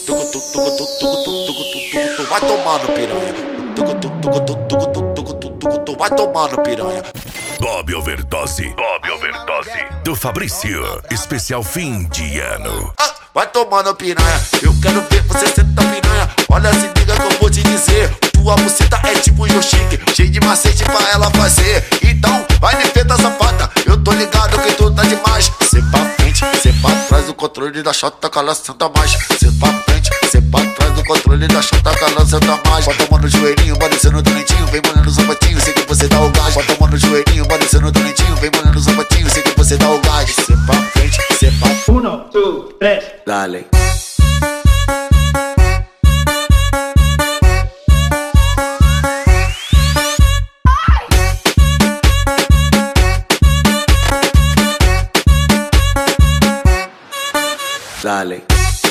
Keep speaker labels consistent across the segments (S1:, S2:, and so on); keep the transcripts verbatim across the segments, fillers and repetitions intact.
S1: tucu, tucu, tucu, tucu, tucu, tucu, tucu, tucu, vai tomar no piranha. Tucu, tucu, tucu, tucu, tucu, tucu, tucu, tucu, tucu, vai tomar no piranha.
S2: Bob Overdose, Bob Overdose, do Fabrício, especial fim de ano.
S1: Ah, vai tomar no piranha, eu quero ver você sentar piranha. Olha, se liga que eu vou te dizer, tua buceta é tipo um Yoshiki, cheio de macete pra ela fazer. Então, vai me feta safada, eu tô ligado que tu tá demais. Cê pra frente, cê pra trás, o controle da chota que ela senta mais. Cê pra frente, cê pra trás, o controle da chota que ela senta mais. Bota a mão no joelhinho, parecendo doentinho, vem molhando o sapatinho, sei que você dá o gás. Bota a mão no joelhinho, parecendo doentinho, vem molhando o sapatinho, sei que você dá o gás. Cê pra frente, cê pra...
S3: Uno, two, tres,
S1: Dale. Dale.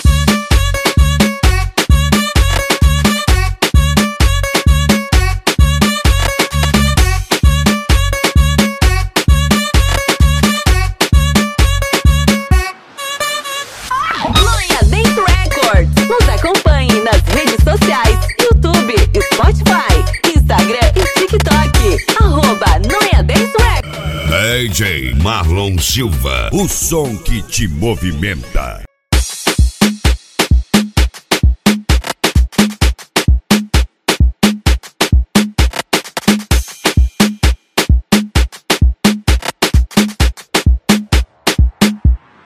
S4: Noia Dance Records. Nos acompanhe nas redes sociais, YouTube, Spotify, Instagram e TikTok. Arroba Noia Dance Records.
S2: D J Marlon Silva, o som que te movimenta.